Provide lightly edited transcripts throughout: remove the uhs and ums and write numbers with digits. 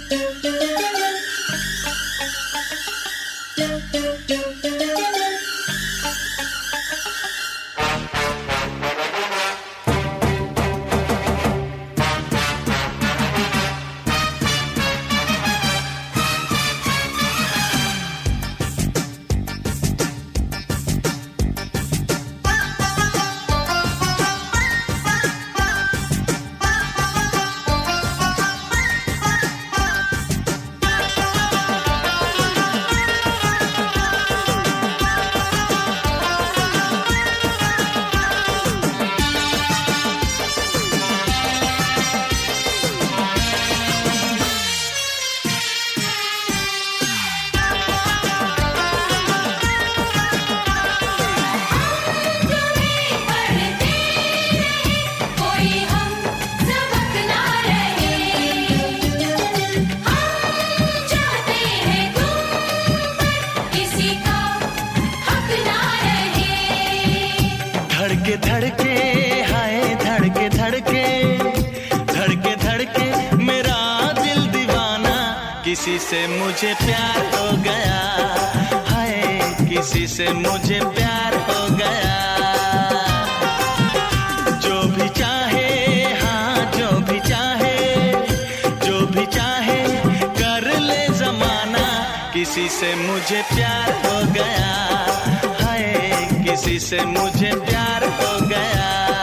धड़के हाय धड़के धड़के धड़के धड़के मेरा दिल दीवाना, किसी से मुझे प्यार हो गया, हाय किसी से मुझे प्यार हो गया। जो भी चाहे हाँ जो भी चाहे, जो भी चाहे कर ले जमाना, किसी से मुझे प्यार हो गया, हाय किसी से मुझे प्यार हो गया।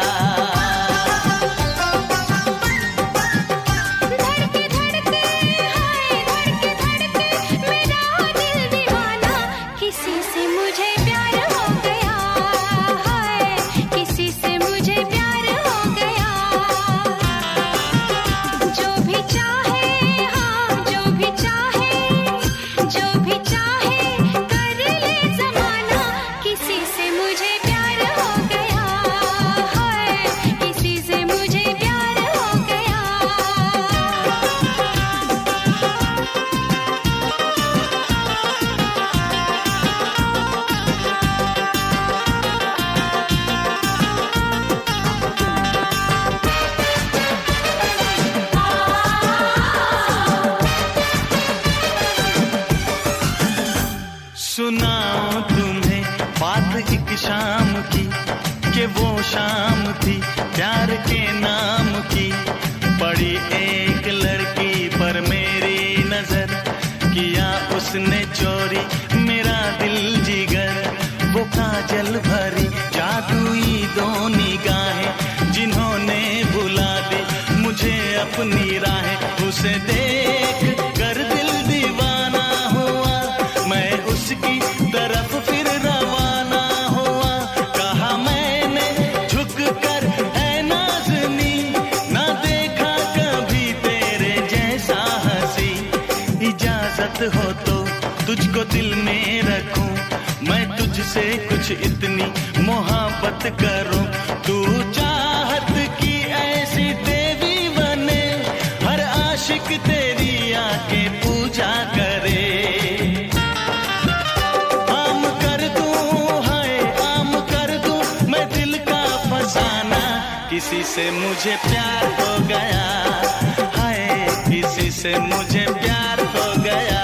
सुनाओ तुम्हें बात एक शाम की, कि वो शाम थी प्यार के नाम की। पड़ी एक लड़की पर मेरी नजर, किया उसने चोरी मेरा दिल जिगर। वो काजल भरी जादुई दो निगाहें, जिन्होंने बुला दी मुझे अपनी राहें। उसे देख कर दिल दीवाना हुआ, मैं उसकी तरफ फिर रवाना हुआ। कहा मैंने झुक कर है नाज़नी, ना देखा कभी तेरे जैसा हंसी। इजाजत हो तो तुझको दिल में रखूं, मैं तुझसे कुछ इतनी मोहब्बत करूं। तू चाहत की ऐसी देवी बने, हर आशिक तेरी आके पूजा करे। आम कर दूं हाय आम कर दूं मैं दिल का फसाना, किसी से मुझे प्यार हो गया, हाय किसी से मुझे प्यार हो गया।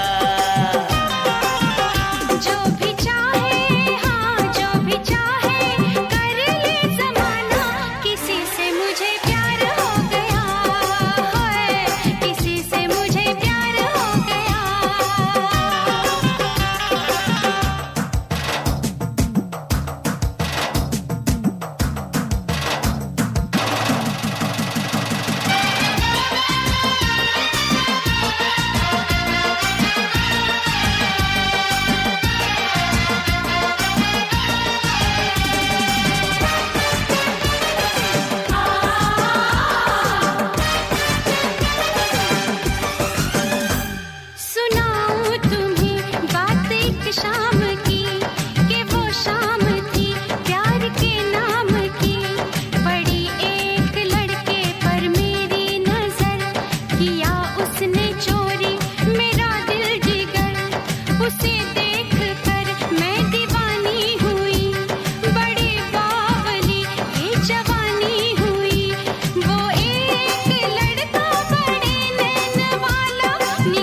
नी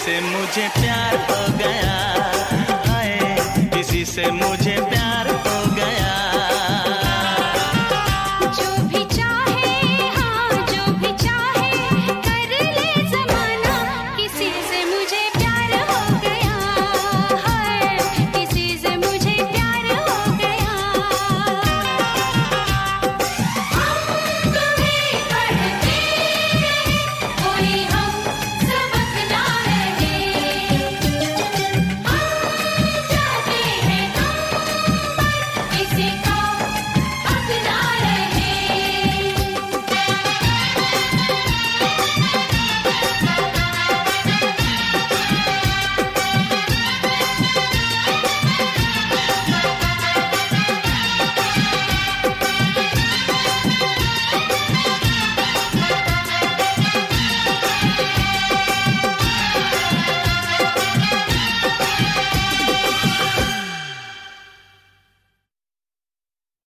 से मुझे प्यार हो गया, हाय किसी से मुझे